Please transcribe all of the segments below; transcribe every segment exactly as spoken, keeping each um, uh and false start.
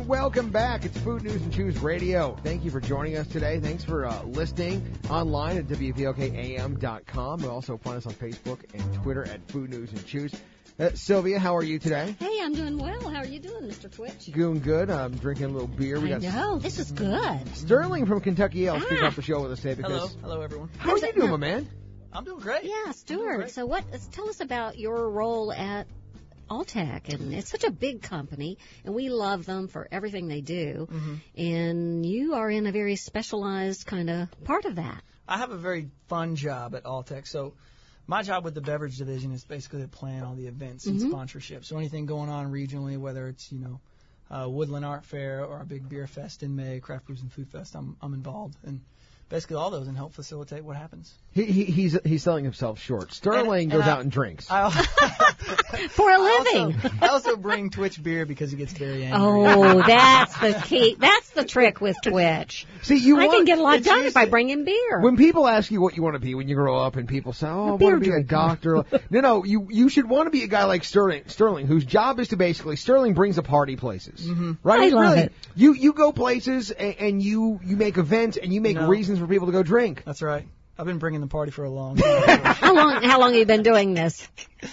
welcome back. It's Food News and Chews Radio. Thank you for joining us today. Thanks for uh, listening online at W V L K A M dot com. You'll also find us on Facebook and Twitter at Food News and Chews. Uh, Sylvia, how are you today? Hey, I'm doing well. How are you doing, Mister Twitch? Doing good. I'm drinking a little beer. We I got know. This is good. Sterling from Kentucky L. Ah. Speak off the show with us today. Because Hello. Hello, everyone. How are you doing, my man? I'm doing great. Yeah, Stuart. So what? Tell us about your role at Alltech. And it's such a big company, and we love them for everything they do. Mm-hmm. And you are in a very specialized kind of part of that. I have a very fun job at Alltech. So my job with the beverage division is basically to plan all the events and Mm-hmm. sponsorships. So anything going on regionally, whether it's, you know, uh, Woodland Art Fair or a big beer fest in May, Craft Brews and Food Fest, I'm, I'm involved. And basically all those and help facilitate what happens. He, he, he's he's selling himself short. Sterling And- goes and I- out and drinks. I, For a I living. also, I also bring Twitch beer because he gets very angry. Oh, that's the key. That's the trick with Twitch. See, you I want, can get a lot it's done if I usually- bring in beer. When people ask you what you want to be when you grow up, and people say, "Oh, I beer want to be a drinker." doctor," no, no, you you should want to be a guy like Sterling, Sterling, whose job is to basically Sterling brings a party places, mm-hmm. right? I It's love really, it. You you go places and, and you you make events and you make No. reasons for people to go drink. That's right. I've been bringing the party for a long time. How long? How long have you been doing this?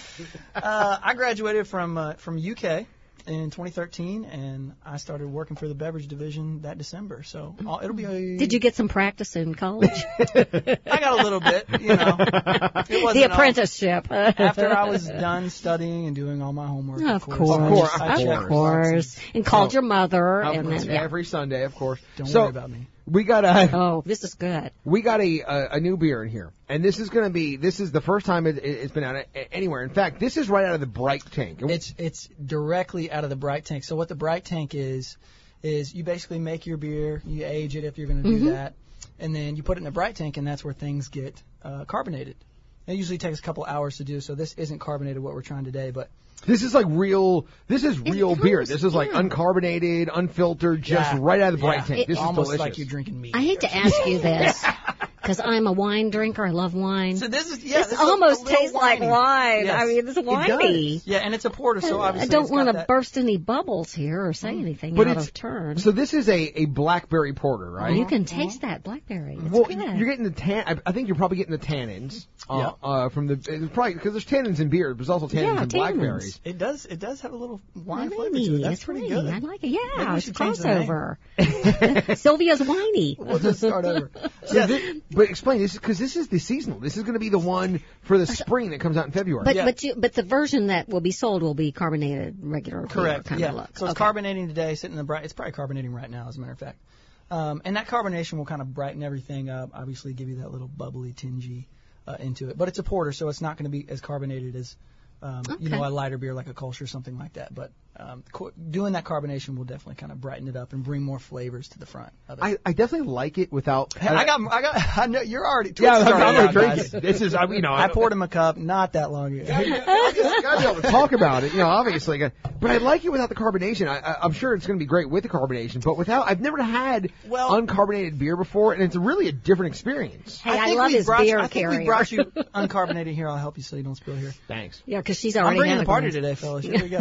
uh, I graduated from uh, from U K in twenty thirteen, and I started working for the beverage division that December. So uh, it'll be a... Did you get some practice in college? I got a little bit, you know. It wasn't The all- apprenticeship. After I was done studying and doing all my homework, Of of course, I course, just- I of checked of boxes. course, and called Oh. your mother, Of and course, then yeah. every Sunday, of course. Don't so worry about me. we got a Oh, this is good. we got a a, a new beer in here, and this is going to be this is the first time it, it's been out a- anywhere. In fact, this is right out of the Bright tank. It's it's directly out of the Bright Tank. So what the Bright Tank is, is you basically make your beer, you age it if you're going to do Mm-hmm. that, and then you put it in a Bright Tank, and that's where things get uh, carbonated. It usually takes a couple hours to do, so this isn't carbonated what we're trying today, but This is like real. This is real comes- beer. This is like yeah. uncarbonated, unfiltered, just Yeah. right out of the Bright Yeah. tank. It- This is almost delicious. like you're drinking meat. I hate to ask you this because I'm a wine drinker. I love wine. So this is yeah. this this is a- almost a little tastes like winey. wine. Yes. I mean, it's It winey. does. Yeah, and it's a porter, so I obviously don't it's want got to that- burst any bubbles here or say anything But out it's- of turn. So this is a, a blackberry porter, right? you can taste that blackberry. It's well, good. you're getting the tan. I, I think you're probably getting the tannins. Uh, Yeah. uh, from the it's probably because there's tannins in beer. There's also tannins Yeah, in tannins. blackberries. It does. It does have a little wine flavor to Winey. it. That's It's pretty winey. good. I like it. Yeah, Maybe we it's should change the name. crossover. Sylvia's whiny. We'll just start over. So Yeah. thi- but explain this because this is the seasonal. This is going to be the one for the spring that comes out in February. But Yeah. but you but the version that will be sold will be carbonated regular beer Correct. kind Yeah. of look. So it's Okay. carbonating today, sitting in the bright. It's probably carbonating right now, as a matter of fact. Um, and that carbonation will kind of brighten everything up. Obviously, give you that little bubbly, tingy uh, into it. But it's a porter, so it's not going to be as carbonated as um, you know Okay. a lighter beer like a Kolsch or something like that. But um, co- doing that carbonation will definitely kind of brighten it up and bring more flavors to the front of it. I, I definitely like it without. Hey, I got, I got, I know you're already. Yeah, Twitch is I'm, already I'm gonna out, drink guys. it. This is, I, you know, I poured him a cup not that long ago. I just gotta be able to talk about it, you know, obviously. But I like it without the carbonation. I, I, I'm sure it's going to be great with the carbonation, but without, I've never had Well- uncarbonated beer before, and it's really a different experience. Hey, I, think love we his brought beer you, I think carrier. we brought you uncarbonated here. I'll help you so you don't spill here. Thanks. Yeah, because she's I'm already bringing had the a party glass. today, fellas. Here we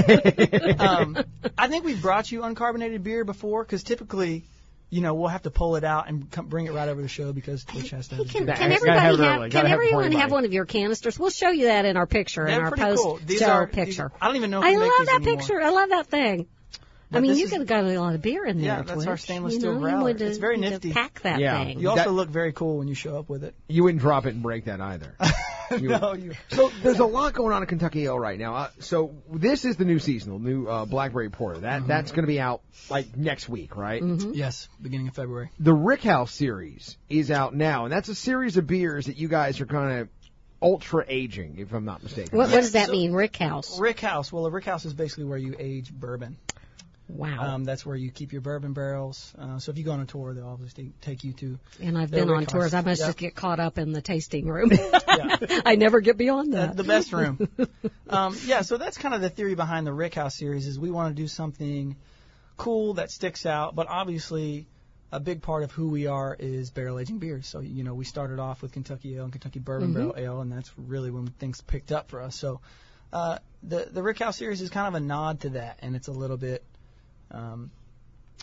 go. um, I think we've brought you uncarbonated beer before because typically, you know, we'll have to pull it out and come, bring it right over the show because Twitch has to. Hey, Have can, it. Gotta can have everybody it have, early. Gotta can have it before everyone have anybody. one of your canisters? We'll show you that in our picture, in They're our pretty post cool. These show are, these- picture. I don't even know if I we make love these that anymore. picture. I love that thing. I But mean, this you is- could have got a lot of beer in there. Yeah, that's our Twitch. stainless you steel know, growler. You would, It's very you could nifty. Pack that Yeah. thing. You also That- look very cool when you show up with it. You wouldn't drop it and break that either. You- no, you. So there's a lot going on at Kentucky Ale right now. Uh, so this is the new seasonal, new uh, Blackberry Porter. That Mm-hmm. That's going to be out like next week, right? Mm-hmm. Yes, beginning of February. The Rick House series is out now, and that's a series of beers that you guys are kind of ultra aging, if I'm not mistaken. What, what does that so- mean, Rick House? Rick House. Well, a Rick House is basically where you age bourbon. Wow. Um, that's where you keep your bourbon barrels. Uh, so if you go on a tour, they'll obviously take you to. and I've the been Rick on House. tours. I must Yeah. just get caught up in the tasting room. Yeah. I never get beyond the, that. the best room. um, yeah, so that's kind of the theory behind the Rick House series is we want to do something cool that sticks out, but obviously a big part of who we are is barrel aging beers. So, you know, we started off with Kentucky Ale and Kentucky Bourbon Mm-hmm. Barrel Ale, and that's really when things picked up for us. So uh, the the Rick House series is kind of a nod to that, and it's a little bit, um,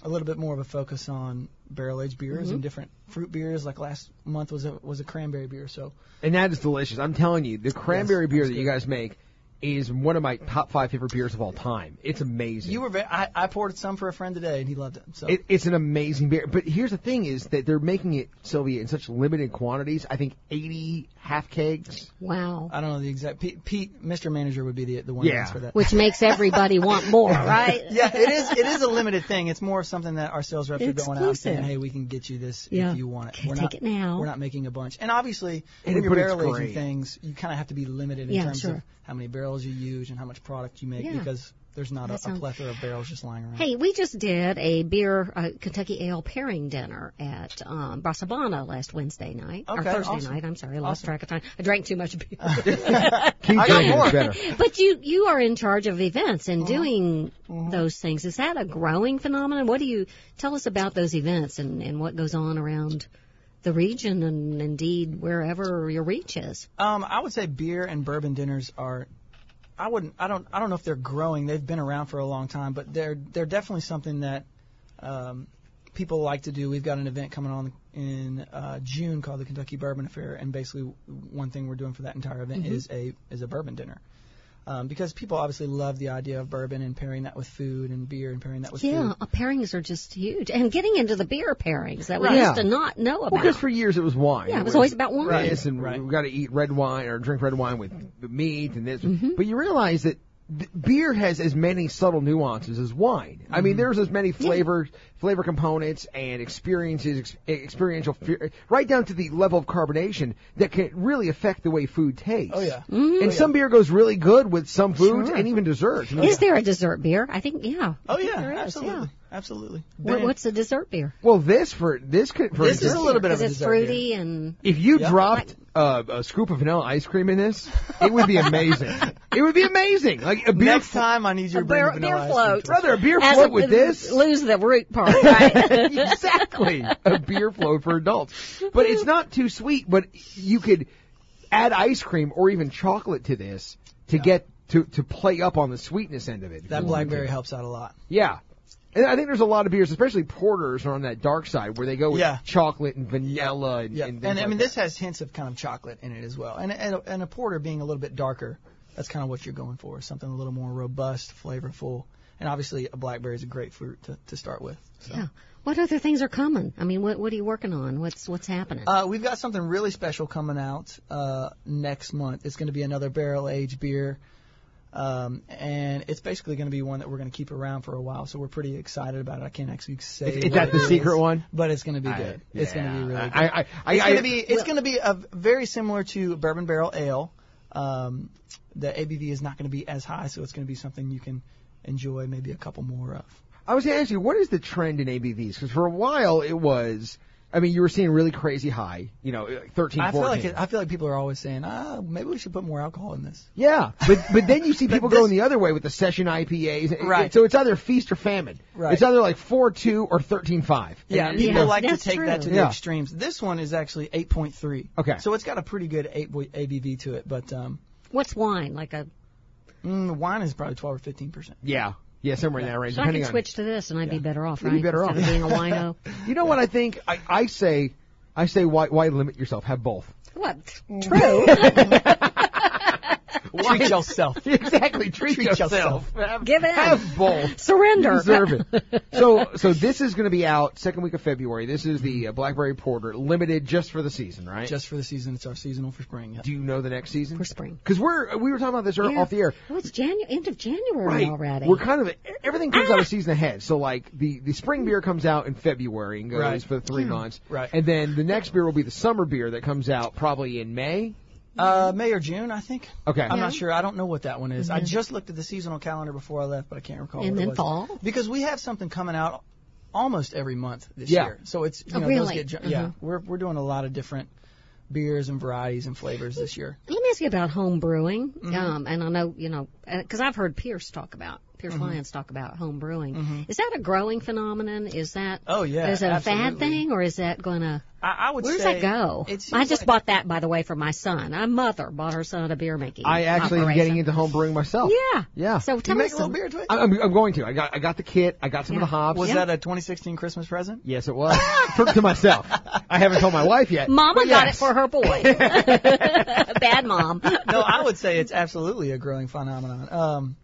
a little bit more of a focus on barrel-aged beers Mm-hmm. and different fruit beers. Like last month was a was a cranberry beer. So And that is delicious. I'm telling you, the cranberry Yes, beer that's that you good. guys make is one of my top five favorite beers of all time. It's amazing. you were ve- I, I poured some for a friend today, and he loved it. So It, it's an amazing beer. But here's the thing is that they're making it, Sylvia, in such limited quantities. I think eighty half kegs. Wow. I don't know the exact. Pete, Pete Mister Manager would be the the one Yeah. to answer that. Which makes everybody want more, right? Yeah, it is. It is a limited thing. It's more of something that our sales reps are going out and saying, Exclusive. "Hey, we can get you this Yeah. if you want it. Okay, We're take not, it now." We're not making a bunch." And obviously, And when it- you're but it's barrel great. aging things, you kind of have to be limited in Yeah, terms sure. of how many barrels you use and how much product you make Yeah. because there's not a, That a sounds- plethora of barrels just lying around. Hey, we just did a beer uh, Kentucky Ale pairing dinner at um, Brasabana last Wednesday night. or Okay, Thursday awesome. night, I'm sorry. I lost Awesome. track of time. I drank too much beer. Keep I got drinking, more. it's better. But you you are in charge of events and Uh-huh. doing those things. Is that a growing phenomenon? What do you tell us about those events and, and what goes on around the region and indeed wherever your reach is? Um, I would say beer and bourbon dinners are. I wouldn't. I don't. I don't know if they're growing. They've been around for a long time, but they're they're definitely something that um, people like to do. We've got an event coming on in uh, June called the Kentucky Bourbon Affair, and basically one thing we're doing for that entire event Mm-hmm. is a is a bourbon dinner. Um, because people obviously love the idea of bourbon and pairing that with food and beer and pairing that with Yeah, food. uh, pairings are just huge. And getting into the beer pairings that we Right. used Yeah. to not know Well, about. because for years it was wine. Yeah, it was always about wine. This and Right. we've got to eat red wine or drink red wine with meat and this. Mm-hmm. But you realize that th- beer has as many subtle nuances as wine. I Mm-hmm. mean, there's as many flavor flavor components and experiences, ex- experiential, fe- right down to the level of carbonation that can really affect the way food tastes. Oh yeah. Mm-hmm. And some beer goes really good with some foods Sure. and even desserts. I mean, Is there a dessert beer? I think, yeah. Oh I think yeah. there is, Absolutely. yeah. Absolutely. What, Ben, what's a dessert beer? well, this for this could for This is a little bit of Because a it's dessert beer. fruity and If you Yep. dropped uh, a scoop of vanilla ice cream in this, it would be amazing. It would be amazing. Like a beer, Next time I need you A to bring beer- the vanilla beer ice cream float. to us. brother, a beer As float a- with this. lose the root part, right? Exactly, a beer float for adults. But it's not too sweet. But you could add ice cream or even chocolate to this to get to to play up on the sweetness end of it. if That you wanted blackberry to. helps out a lot. Yeah. And I think there's a lot of beers, especially porters, are on that dark side where they go with Yeah. chocolate and vanilla and, Yeah, and and, things I like mean that. this has hints of kind of chocolate in it as well, and and a, and a porter being a little bit darker, that's kind of what you're going for, something a little more robust, flavorful, and obviously a blackberry is a great fruit to, to start with. So. Yeah. What other things are coming? I mean, what what are you working on? What's what's happening? Uh, we've got something really special coming out uh, next month. It's going to be another barrel aged beer. Um, and it's basically going to be one that we're going to keep around for a while, so we're pretty excited about it. I can't actually say. Is, is what that it the is, secret one? But it's going to be I- good. It's going to be yeah. really good. I, I, I, It's I, going to be it's well- going to be a very similar to bourbon barrel ale. Um, the A B V is not going to be as high, so it's going to be something you can enjoy maybe a couple more of. I was going to ask you, what is the trend in A B Vs? Because for a while it was, I mean, you were seeing really crazy high, you know, like thirteen, I feel fourteen. like it, I feel like people are always saying, ah, maybe we should put more alcohol in this. Yeah, but but then you see But people this- going the other way with the session I P As. Right. So it's either feast or famine. Right. It's either like four two or thirteen five. Yeah, And, people Yeah, like to that's take that to true. the Yeah. extremes. This one is actually eight point three. Okay. So it's got a pretty good eight A B V to it, but um, What's wine? Like a mm, wine is probably twelve or fifteen percent. Yeah. Yeah, somewhere in that range. so I depending could on- switch to this and I'd be better off, You'd right? be better Instead off. of being a wino. You know what I think? I, I say, I say, why why limit yourself? Have both. What? True. Treat yourself. Exactly. Treat, Treat yourself. yourself. Have, Give in. have both. Surrender. You deserve it. So, so this is going to be out second week of February. This is the uh, Blackberry Porter, limited just for the season, right? Just for the season, it's our seasonal for spring. Yeah. Do you know the next season? For spring. Because we're we were talking about this ear- Yeah. off the air. Oh, it's Janu- end of January Right. already. We're kind of everything comes out a season ahead. So like the the spring beer comes out in February and goes Right. for three months. Right. And then the next beer will be the summer beer that comes out probably in May. Uh, May or June, I think. Okay. I'm Yeah. not sure. I don't know what that one is. I just looked at the seasonal calendar before I left, but I can't recall. And what then it was. fall? Because we have something coming out almost every month this Yeah. year. So it's you Oh, know those really? get ju- yeah. Mhm. We're we're doing a lot of different beers and varieties and flavors this year. Let me ask you about home brewing. Mm-hmm. Um, and I know, you know, because I've heard Pierce talk about, Pierce Mm-hmm. Lyons talk about home brewing. Mm-hmm. Is that a growing phenomenon? Is that, Oh, yeah, is it a absolutely. fad thing, or is that going to, I, I would where does say that go? it seems I just like- bought that, by the way, for my son. My mother bought her son a beer making I actually am operation. getting into home brewing myself. Yeah. Yeah. So You tell make us a little some. beer, Twitch? I'm, I'm going to. I got I got the kit. I got some Yeah. of the hops. Was Yeah. that a twenty sixteen Christmas present? Yes, it was. For, to myself. I haven't told my wife yet. Mama but got yes. it for her boy. Bad mom. No, I would say it's absolutely a growing phenomenon. Um,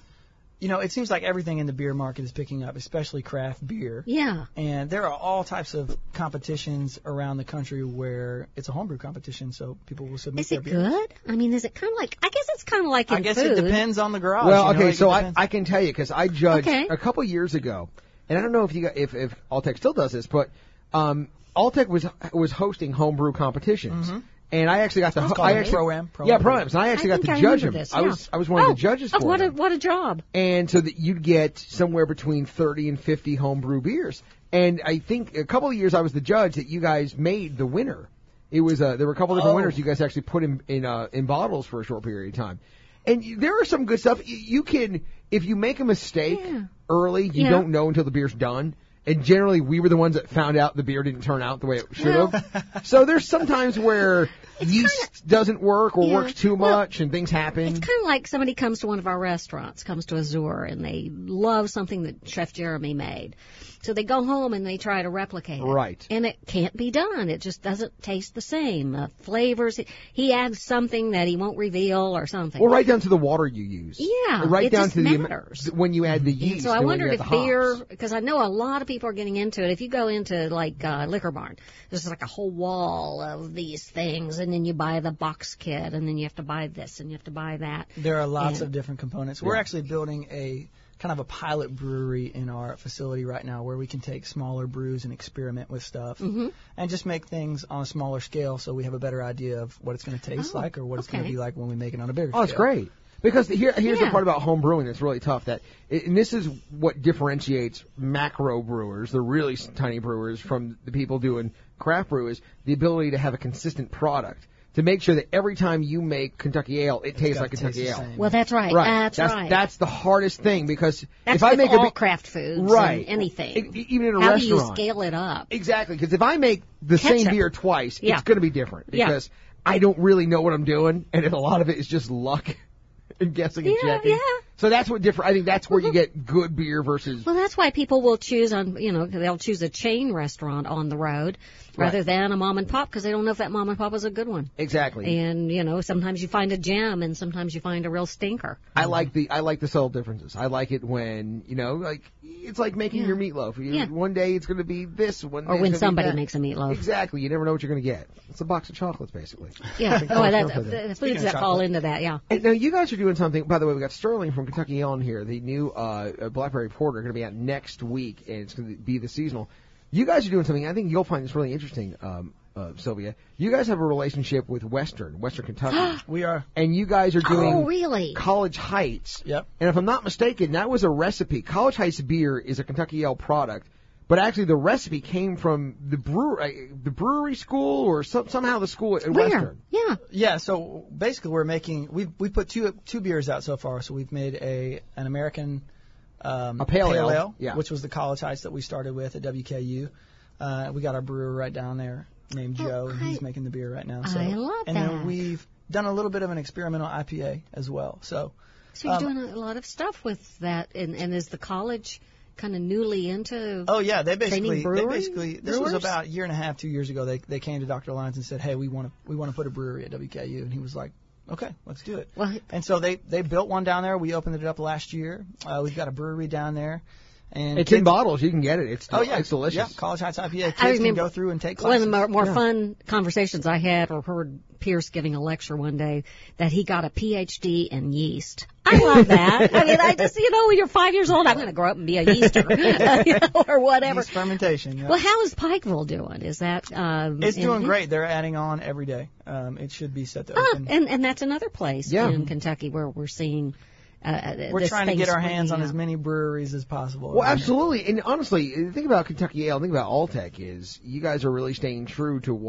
you know, it seems like everything in the beer market is picking up, especially craft beer. Yeah. And there are all types of competitions around the country where it's a homebrew competition, so people will submit Is their it beers. good? I mean, is it kind of like, I guess it's kind of like in I guess food. it depends on the garage. Well, you know, okay, it so I, depends. I can tell you because I judged Okay. a couple years ago, and I don't know if you got, if if Alltech still does this, but um, Alltech was was hosting homebrew competitions. And I actually got the Let's ho- call I it actually Pro-Am, Pro-Am. yeah Pro-Ams, and I actually I got think to I judge remember them. this, I yeah. was I was one oh, of the judges oh, for what them. a what a job. And so that you'd get somewhere between thirty and fifty homebrew beers. And I think a couple of years I was the judge that you guys made the winner. It was uh, there were a couple different Oh. winners you guys actually put in in, uh, in bottles for a short period of time. And you, there are some good stuff. You, you can if you make a mistake Yeah. early, you Yeah. don't know until the beer's done. And generally, we were the ones that found out the beer didn't turn out the way it should have. So there's sometimes where yeast doesn't work or Yeah. works too Well, much and things happen. It's kind of like somebody comes to one of our restaurants, comes to Azure, and they love something that Chef Jeremy made. So they go home and they try to replicate it. Right. And it can't be done. It just doesn't taste the same. The flavors, he adds something that he won't reveal or something. Well, right down to the water you use. Yeah, Right it down just to the matters. the when you add the yeast. So I and when wondered you if add the beer, hops. because I know a lot of people are getting into it. If you go into like uh, Liquor Barn, there's like a whole wall of these things, and then you buy the box kit, and then you have to buy this, and you have to buy that. There are lots Yeah. of different components. We're Yeah. actually building a kind of a pilot brewery in our facility right now where we can take smaller brews and experiment with stuff Mm-hmm. and just make things on a smaller scale so we have a better idea of what it's going to taste Oh, like or what it's going to okay. be like when we make it on a bigger Oh, it's scale. great. Because here, here's the Yeah. part about home brewing that's really tough. That and this is what differentiates macro brewers, the really tiny brewers, from the people doing craft brew is the ability to have a consistent product. To make sure that every time you make Kentucky Ale, it tastes gotta like Kentucky taste the Ale. same. Well, that's right. Right. That's, that's right. That's the hardest thing because That's if I with make all a big, craft foods, right, and anything. E- even in a How restaurant, do you scale it up? exactly. Because if I make the Ketchup. same beer twice, Yeah. it's going to be different Yeah. because I don't really know what I'm doing, and a lot of it is just luck and guessing and Yeah, checking. yeah. So that's what different. I think that's where you get good beer versus. Well, that's why people will choose on, you know, they'll choose a chain restaurant on the road rather Right. than a mom and pop because they don't know if that mom and pop is a good one. Exactly. And, you know, sometimes you find a gem and sometimes you find a real stinker. I like the I like the subtle differences. I like it when you know, like it's like making Yeah. your meatloaf. You, Yeah. One day it's going to be this, one day Or it's when gonna be somebody that. makes a meatloaf. Exactly. You never know what you're going to get. It's a box of chocolates, basically. Yeah. think Oh, I'll that, go for that. the Speaking foods of that fall chocolate. into that, yeah. And now you guys are doing something. By the way, we got Sterling from Kentucky Ale in here. The new uh, uh, Blackberry Porter going to be out next week, and it's going to be the seasonal. You guys are doing something. I think you'll find this really interesting, um, uh, Sylvia. You guys have a relationship with Western, Western Kentucky, We are. and you guys are doing Oh, really? College Heights. Yep. And if I'm not mistaken, that was a recipe. College Heights beer is a Kentucky Ale product, but actually the recipe came from the brewery, the brewery school, or some, somehow the school at Where? Western. Yeah. Yeah, so basically we're making we've we put two two beers out so far. So we've made a an American um, A pale ale, yeah. which was the College Heights that we started with at W K U. Uh, we got our brewer right down there named Oh, Joe, and he's I- making the beer right now. So. I love and that. then we've done a little bit of an experimental I P A as well. So So you're Um, doing a lot of stuff with that. And, and is the college kind of newly into oh yeah, they training basically they brewery- basically this was brewers? about a year and a half, two years ago. They they came to Doctor Lyons and said, hey, we want to we want to put a brewery at W K U, and he was like, okay, let's do it. Well, And so they, they built one down there. We opened it up last year. Uh, we've got a brewery down there. And It's kids- in bottles. You can get it. It's Oh yeah, it's delicious. Yeah, College Heights I P A. Kids I can remember go through and take one of classes. the more, more Yeah. fun conversations I had or heard Pierce giving a lecture one day that he got a P H D in yeast. I love that. I mean, I just, you know, when you're five years old, I'm going to grow up and be a yeaster, you know, or whatever. Yeast fermentation. Yeah. Well, how is Pikeville doing? Is that um, it's doing in- great. They're adding on every day. Um, it should be set to Ah, open. and and that's another place Yeah. in Kentucky where we're seeing. Uh, We're this trying to thing get our springing hands on up. as many breweries as possible. Well, absolutely. And honestly, the thing about Kentucky Ale, the thing about Alltech is you guys are really staying true to what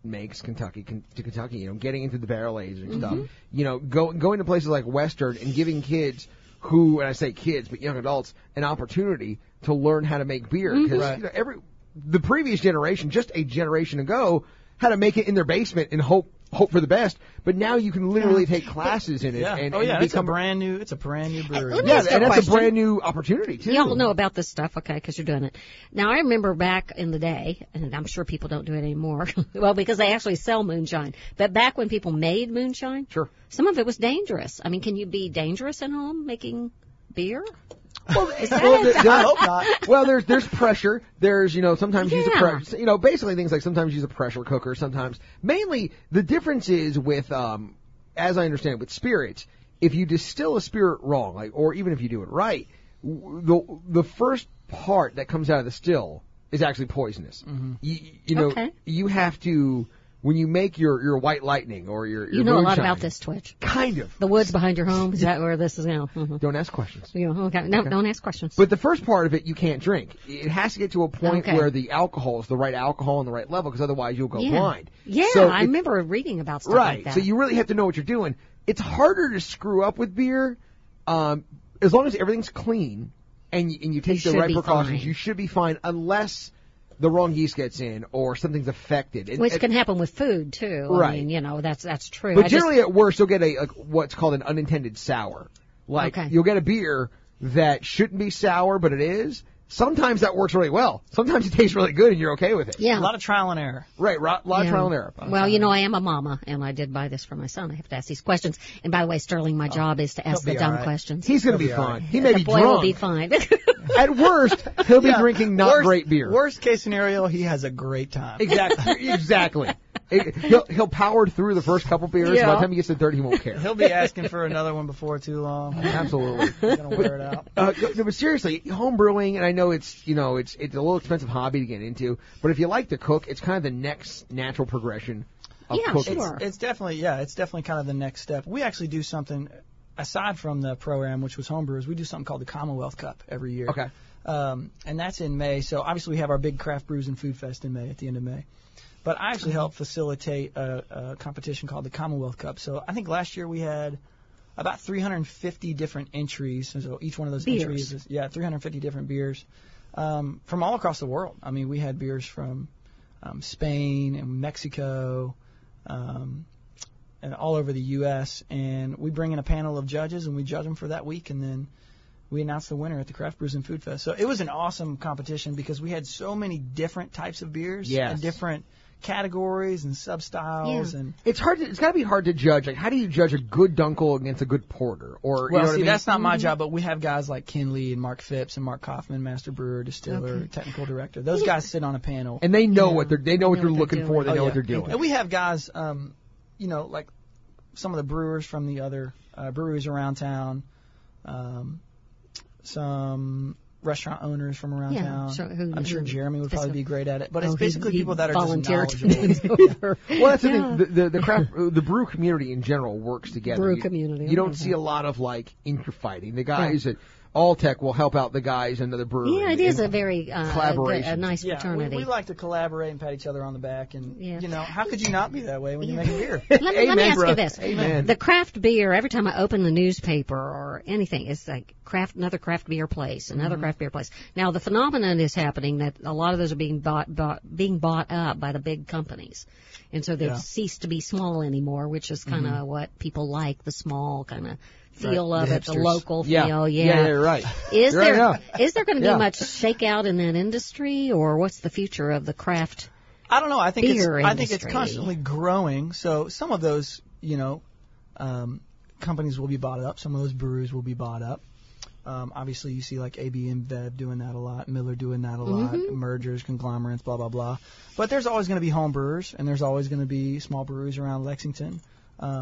makes Kentucky con- to Kentucky. You know, getting into the barrel aging mm-hmm. stuff. You know, go, going to places like Western and giving kids who, and I say kids, but young adults, an opportunity to learn how to make beer. Because mm-hmm. you know, every the previous generation, just a generation ago, had to make it in their basement and hope hope for the best. But now you can literally yeah. take classes in it. Yeah. And, oh and yeah, become it's a brand new. It's a brand new brewery. Let me Yeah, ask you and a that's a question. brand new opportunity too. Y'all know about this stuff, okay, because you're doing it. Now, I remember back in the day, and I'm sure people don't do it anymore, well, because they actually sell moonshine. But back when people made moonshine, Sure. some of it was dangerous. I mean, can you be dangerous at home making beer? Well, Is that well, a- there- I hope not. well, there's there's pressure. There's you know sometimes use a Yeah. pressure. You know basically things like sometimes use a pressure cooker. Sometimes mainly the difference is with um as I understand it, with spirits. If you distill a spirit wrong, like or even if you do it right, w- the the first part that comes out of the still is actually poisonous. Mm-hmm. You, you know Okay. you have to when you make your your white lightning or your, your You know a lot moonshine, about this, Twitch. kind of. The woods behind your home, is that where this is now? Mm-hmm. Don't ask questions. You know, okay. No, don't ask questions. But the first part of it, you can't drink. It has to get to a point Okay. where the alcohol is the right alcohol and the right level, because otherwise you'll go yeah. blind. Yeah, So I it- remember reading about stuff Right. like that. So you really have to know what you're doing. It's harder to screw up with beer, um, as long as everything's clean and you, and you take You the should right be precautions. fine. You should be fine, unless the wrong yeast gets in or something's affected. And- Which and- can happen with food, too. Right. I mean, you know, that's that's true. But I just- generally, at worst, you'll get a like, what's called an unintended sour. Like Okay. you'll get a beer that shouldn't be sour, but it is. Sometimes that works really well. Sometimes it tastes really good, and you're okay with it. yeah. A lot of trial and error. Right, ro- lot of Yeah. trial and error. Well, you know, I am a mama, and I did buy this for my son. I have to ask these questions. And by the way, Sterling, my job is to ask he'll the be all dumb right. questions. He's going to He'll be be all fine. right. He may the be boy drunk. will be fine. At worst, he'll be Yeah. drinking not worst, great beer. Worst case scenario, he has a great time. Exactly. exactly. It- he'll he'll power through the first couple beers. Yeah. By the time he gets to third, he won't care. He'll be asking for another one before too long. Absolutely. He's gonna wear it out. Uh, no, but seriously, home brewing, and I know it's you know it's it's a little expensive hobby to get into, but if you like to cook, it's kind of the next natural progression of Yeah, cooking. sure. It's, it's definitely yeah, it's definitely kind of the next step. We actually do something aside from the program, which was homebrewers. We do something called the Commonwealth Cup every year. Okay. Um, and that's in May. So obviously we have our big craft brews and food fest in May at the end of May. But I actually helped facilitate a, a competition called the Commonwealth Cup. So I think last year we had about three hundred fifty different entries. So each one of those Beers. entries is yeah, three hundred fifty different beers um, from all across the world. I mean, we had beers from um, Spain and Mexico. Um, and all over the U S And we bring in a panel of judges and we judge them for that week, and then we announce the winner at the Craft Brews and Food Fest. So it was an awesome competition because we had so many different types of beers Yes. and different categories and sub-styles. Yeah. And It's hard. To, it's got to be hard to judge. Like, how do you judge a good Dunkel against a good porter? Or well, you know see, what I mean? that's not my job, but we have guys like Ken Lee and Mark Phipps and Mark Kaufman, master brewer, distiller, Okay. technical director. Those guys sit on a panel. And they know Yeah. what they're they know what They you're know what they're looking for. They Oh, know yeah. what they're doing. And we have guys, um, you know, like some of the brewers from the other uh, breweries around town, um, some restaurant owners from around Yeah, town. sure, who- I'm sure who- Jeremy would probably be great at it. But Oh, it's he- basically he people that are just volunteered to knowledgeable. do it over. Well, that's the Yeah. thing. The, the, the craft, the brew community in general works together. Brew you, community, You don't okay. see a lot of like interfighting. The guys at Alltech will help out the guys in the brewery. Yeah, it is And- a very uh, a, Collaboration. a nice Yeah, we, fraternity. we like to collaborate and pat each other on the back, and Yeah. you know, how could you not be that way when Yeah. you make a beer? Let me, let me Amen, ask bro. you this. Amen. The craft beer, every time I open the newspaper or anything, it's like craft, another craft beer place, another Mm-hmm. craft beer place. Now, the phenomenon is happening that a lot of those are being bought, bought being bought up by the big companies. And so they've Yeah. ceased to be small anymore, which is kind of Mm-hmm. what people like, the small kind of feel Right, of the it, the hipsters. local yeah. feel. yeah, Yeah. you're right. Is You're right, there yeah. is there going to be Yeah. much shakeout in that industry, or what's the future of the craft? I don't know. I think Beer it's I think it's industry. constantly growing. So some of those, you know, um, companies will be bought up. Some of those breweries will be bought up. Um, obviously, you see like A B InBev doing that a lot, Miller doing that a lot, Mhm. mergers, conglomerates, blah blah blah. But there's always going to be home brewers, and there's always going to be small breweries around Lexington. Um,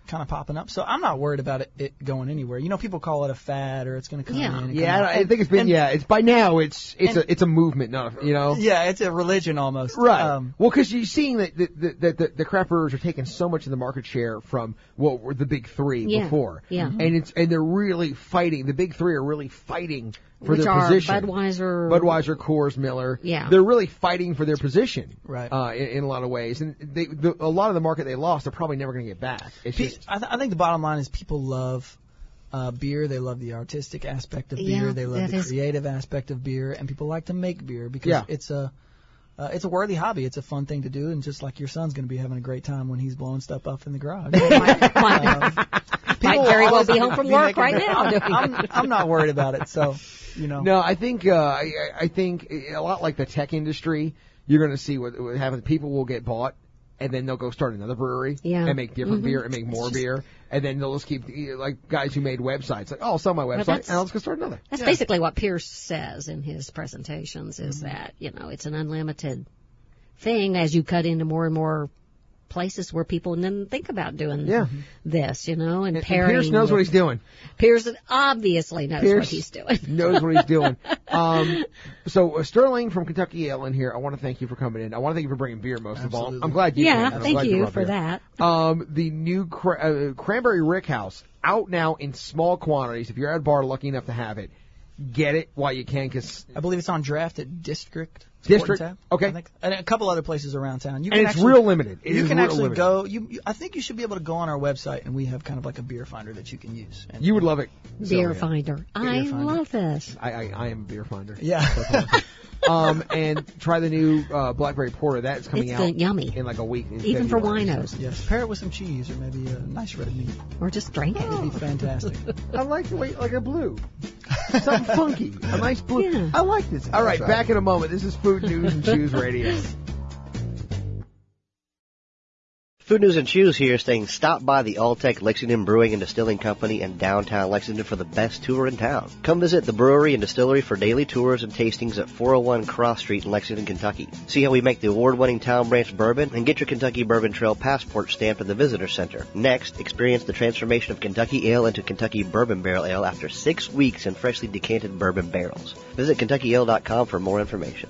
kind of popping up. So I'm not worried about it, it going anywhere. You know, people call it a fad or it's going to come Yeah. in. And Yeah, come I, out. I think it's been. And- yeah, it's by now. It's it's and- a it's a movement, not a, you know. Yeah, it's a religion almost. Right. Um, Well, because you're seeing that the, the, the, the, the craft brewers are taking so much of the market share from what were the big three Yeah. before. Yeah. And it's and they're really fighting. The big three are really fighting for Which their are position. Budweiser. Budweiser, Coors, Miller. Yeah. They're really fighting for their position. Right. Uh, in, in a lot of ways, and they the, a lot of the market they lost, they're probably never going to get back. It's Pe- just I, th- I think the bottom line is people love uh, beer. They love the artistic aspect of beer. Yeah, they love that the is- creative aspect of beer, and people like to make beer because Yeah. it's a uh, it's a worthy hobby. It's a fun thing to do, and just like your son's going to be having a great time when he's blowing stuff up in the garage. Might, might, Um, might people very well always be home from be work making right beer. now. I'm, doing I'm, it. I'm not worried about it. So, you know. no. I think uh, I, I think a lot like the tech industry, you're going to see what, what happens. People will get bought, and then they'll go start another brewery Yeah. and make different Mhm. beer and make more beer, and then they'll just keep like guys who made websites like, oh, I'll sell my website that's- and I'll just go start another. That's Yeah. basically what Pierce says in his presentations is Mm-hmm. that, you know, it's an unlimited thing as you cut into more and more places where people didn't think about doing Yeah. this, you know, and, And, and pairing. Pierce knows with- what he's doing. Pierce obviously knows Pierce what he's doing. knows what he's doing. Um, so uh, Sterling from Kentucky Ale in here. I want to thank you for coming in. I want to thank you for bringing beer most of all. Absolutely. I'm glad you came. Yeah, I'm thank glad you brought for beer. that. Um, the new cra- uh, Cranberry Rickhouse out now in small quantities. If you're at a bar lucky enough to have it, get it while you can because I believe it's on draft at District. District? Tab, Okay. I think. And a couple other places around town. You and can it's actually, real limited. It you is can real actually limited. go. You, you, I think you should be able to go on our website, and we have kind of like a beer finder that you can use. And, You would love it. Beer Sylvia. finder. I finder. love this. I, I, I am a beer finder. Yeah. um, and try the new uh, Blackberry Porter. That's coming It's out good, yummy. in like a week. in Even for February. winos. Yes. Pair it with some cheese or maybe a nice red meat. Or just drink It'd it. be fantastic. I like the way, like a blue. Something funky. A nice blue. Yeah. I like this. All right, back in a moment. This is Food News and Choose Radio. Food News and Choose here saying stop by the Alltech Lexington Brewing and Distilling Company in downtown Lexington for the best tour in town. Come visit the brewery and distillery for daily tours and tastings at four oh one Cross Street in Lexington, Kentucky. See how we make the award-winning Town Branch bourbon and get your Kentucky Bourbon Trail passport stamped at the Visitor Center. Next, experience the transformation of Kentucky Ale into Kentucky Bourbon Barrel Ale after six weeks in freshly decanted bourbon barrels. Visit Kentucky Ale dot com for more information.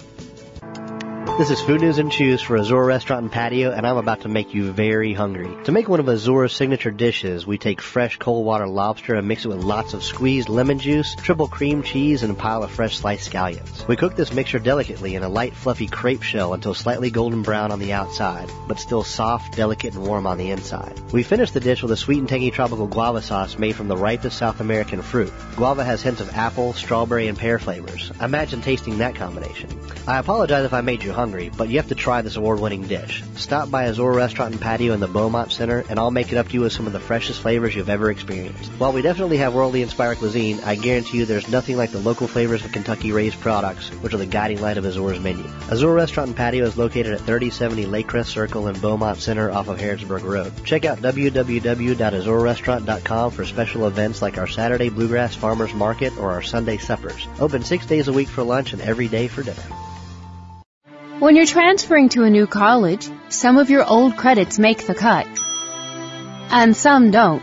This is Food News and Choose for Azura Restaurant and Patio, and I'm about to make you very hungry. To make one of Azura's signature dishes, we take fresh cold water lobster and mix it with lots of squeezed lemon juice, triple cream cheese, and a pile of fresh sliced scallions. We cook this mixture delicately in a light, fluffy crepe shell until slightly golden brown on the outside, but still soft, delicate, and warm on the inside. We finish the dish with a sweet and tangy tropical guava sauce made from the ripest South American fruit. Guava has hints of apple, strawberry, and pear flavors. Imagine tasting that combination. I apologize if I made you hungry, but you have to try this award-winning dish. Stop by Azura Restaurant and Patio in the Beaumont Center, and I'll make it up to you with some of the freshest flavors you've ever experienced. While we definitely have worldly-inspired cuisine, I guarantee you there's nothing like the local flavors of Kentucky-raised products, which are the guiding light of Azura's menu. Azura Restaurant and Patio is located at thirty seventy Lakecrest Circle in Beaumont Center off of Harrodsburg Road. Check out w w w dot azura restaurant dot com for special events like our Saturday Bluegrass Farmers Market or our Sunday suppers. Open six days a week for lunch and every day for dinner. When you're transferring to a new college, some of your old credits make the cut, and some don't.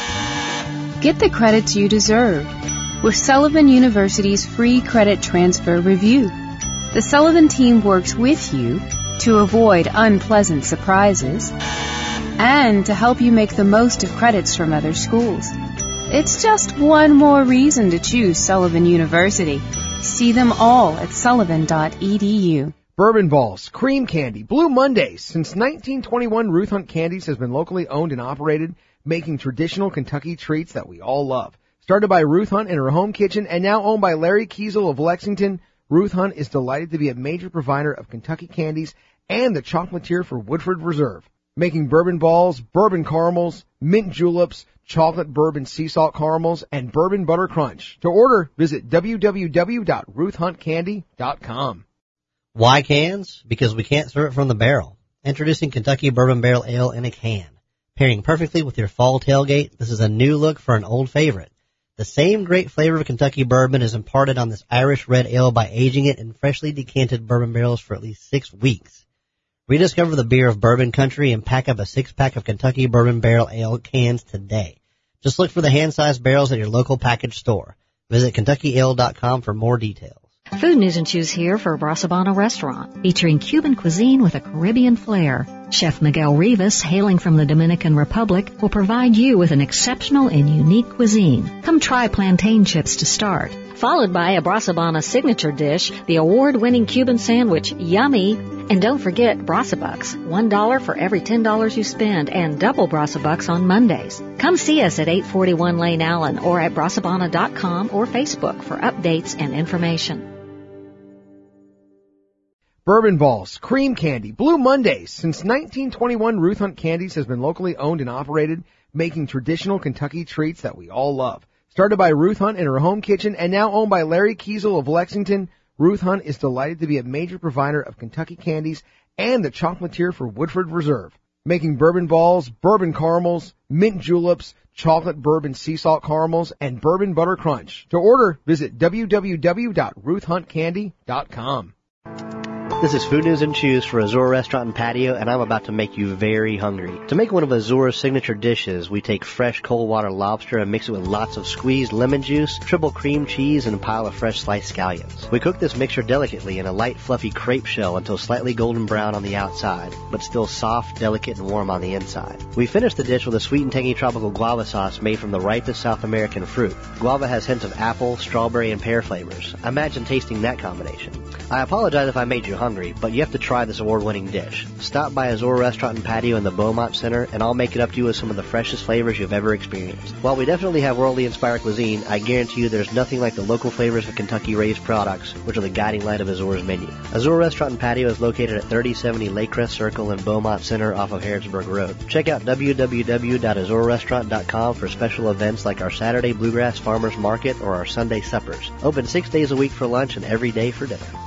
Get the credits you deserve with Sullivan University's free credit transfer review. The Sullivan team works with you to avoid unpleasant surprises and to help you make the most of credits from other schools. It's just one more reason to choose Sullivan University. See them all at sullivan dot e d u. Bourbon Balls, Cream Candy, Blue Mondays. Since nineteen twenty-one, Ruth Hunt Candies has been locally owned and operated, making traditional Kentucky treats that we all love. Started by Ruth Hunt in her home kitchen and now owned by Larry Kiesel of Lexington, Ruth Hunt is delighted to be a major provider of Kentucky candies and the chocolatier for Woodford Reserve. Making bourbon balls, bourbon caramels, mint juleps, chocolate bourbon sea salt caramels, and bourbon butter crunch. To order, visit w w w dot ruth hunt candy dot com. Why cans? Because we can't serve it from the barrel. Introducing Kentucky Bourbon Barrel Ale in a can. Pairing perfectly with your fall tailgate, this is a new look for an old favorite. The same great flavor of Kentucky bourbon is imparted on this Irish red ale by aging it in freshly decanted bourbon barrels for at least six weeks. Rediscover the beer of bourbon country and pack up a six-pack of Kentucky Bourbon Barrel Ale cans today. Just look for the hand-sized barrels at your local package store. Visit Kentucky Ale dot com for more details. Food News and Choose here for Brasabana Restaurant, featuring Cuban cuisine with a Caribbean flair. Chef Miguel Rivas, hailing from the Dominican Republic, will provide you with an exceptional and unique cuisine. Come try plantain chips to start, followed by a Brasabana signature dish, the award-winning Cuban sandwich, Yummy. And don't forget Brasabucks, one dollar for every ten dollars you spend, and double Brasabucks on Mondays. Come see us at eight forty-one Lane Allen or at brasabana dot com or Facebook for updates and information. Bourbon Balls, Cream Candy, Blue Mondays. Since nineteen twenty-one, Ruth Hunt Candies has been locally owned and operated, making traditional Kentucky treats that we all love. Started by Ruth Hunt in her home kitchen and now owned by Larry Kiesel of Lexington, Ruth Hunt is delighted to be a major provider of Kentucky candies and the chocolatier for Woodford Reserve, making bourbon balls, bourbon caramels, mint juleps, chocolate bourbon sea salt caramels, and bourbon butter crunch. To order, visit w w w dot ruth hunt candy dot com. This is Food News and Choose for Azura Restaurant and Patio, and I'm about to make you very hungry. To make one of Azura's signature dishes, we take fresh cold water lobster and mix it with lots of squeezed lemon juice, triple cream cheese, and a pile of fresh sliced scallions. We cook this mixture delicately in a light, fluffy crepe shell until slightly golden brown on the outside, but still soft, delicate, and warm on the inside. We finish the dish with a sweet and tangy tropical guava sauce made from the ripest South American fruit. Guava has hints of apple, strawberry, and pear flavors. Imagine tasting that combination. I apologize if I made you hungry, but you have to try this award-winning dish. Stop by Azura Restaurant and Patio in the Beaumont Center, and I'll make it up to you with some of the freshest flavors you've ever experienced. While we definitely have worldly inspired cuisine, I guarantee you there's nothing like the local flavors of Kentucky-raised products, which are the guiding light of Azura's menu. Azura Restaurant and Patio is located at thirty seventy Lakecrest Circle in Beaumont Center off of Harrodsburg Road. Check out w w w dot azura restaurant dot com for special events like our Saturday Bluegrass Farmers Market or our Sunday suppers. Open six days a week for lunch and every day for dinner.